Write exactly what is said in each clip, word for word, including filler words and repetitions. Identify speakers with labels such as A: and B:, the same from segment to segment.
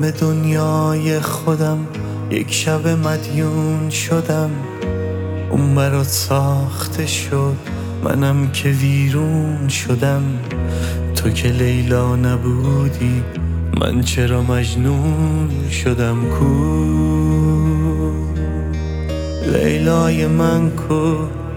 A: به دنیای خودم یک شب مدیون شدم. اون برات ساخته شد، منم که ویرون شدم. تو که لیلا نبودی، من چرا مجنون شدم؟ کو لیلای من، کو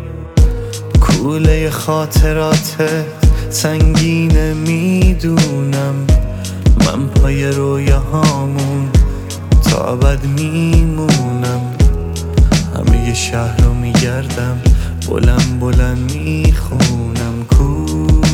A: کوله خاطراتت سنگینه میدونم. من پای رویاهامون تا ابد میمونم. همه شهر رو میگردم، بلند بلند میخونم. کو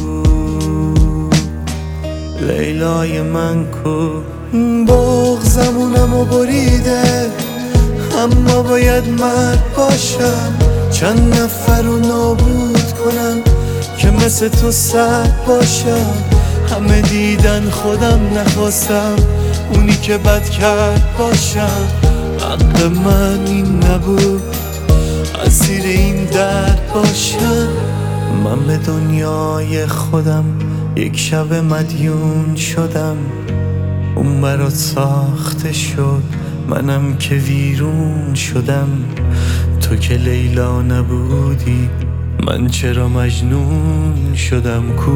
A: لیلای من، کو بغضمونم و بریده، اما باید مرد باشم. چند نفر رو نابود کنم که مثل تو سرد باشم. همه دیدن خودم نخواستم، اونی که بد کرد باشم. حق من این نبود، اسیر این درد باشم. من به دنیای خودم یک شب مدیون شدم. اون برات ساخته شد، منم که ویرون شدم. تو که لیلا نبودی، من چرا مجنون شدم؟ کو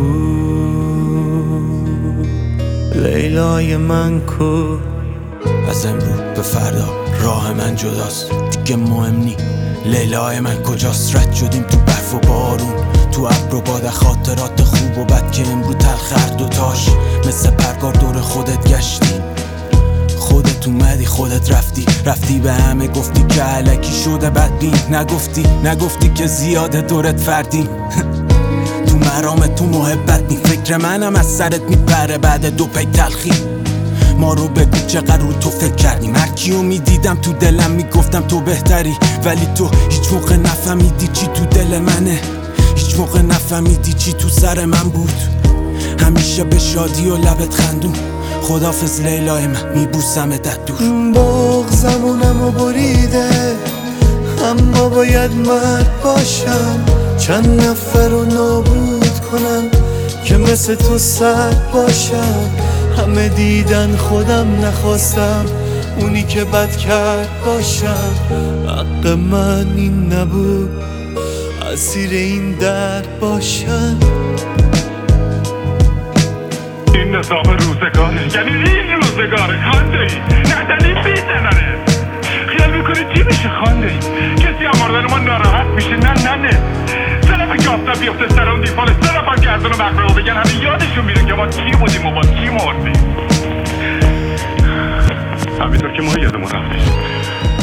A: لیلای من، کو
B: از امروز به فردا راه من جداست، دیگه مهم نی لیلای من کجاست. رد شدیم تو برف و بارون، تو ابر و باد، خاطرات خوب و بد که امروز تلخ دوتاش. مثل پرگار دور خودت گشتی، خودت اومدی خودت رفتی. رفتی به همه گفتی که علکی شده بدبین، نگفتی نگفتی که زیاده دورت فردی. تو مرام تو محبت نی، فکر منم از سرت میپره بعد دو پی تلخی. ما رو بگو چقدر رو تو فکر کردیم. هر کیو میدیدم تو دلم میگفتم تو بهتری، ولی تو هیچ موقع نفهمیدی چی تو دل منه. هیچ موقع نفهمیدی چی تو سر من بود. همیشه به شادی و لبت خندون. خدافظ لیلای من، میبوسمت دور.
A: بغضمونم و بریده، اما باید مرد باشم. چند نفر رو نابود کنم که مثل تو سرد باشم. همه دیدن خودم نخواستم، اونی که بد کرد باشم. حق من این نبود، اسیر این درد باشم.
C: این نظام روزگاره، یعنی این روزگاره. خانده ای ندنی بیزنانه، خیال میکنی چی میشه؟ خانده ای کسی اماردن ما ناراحت میشه؟ نه نه نه سلف کافتا بیفته سر اون دیفال، سلف هم گردن و مقبره بگن همه یادشون میره که ما چی بودیم و با چی مردیم. همینطور که ما یادمون رفتیم.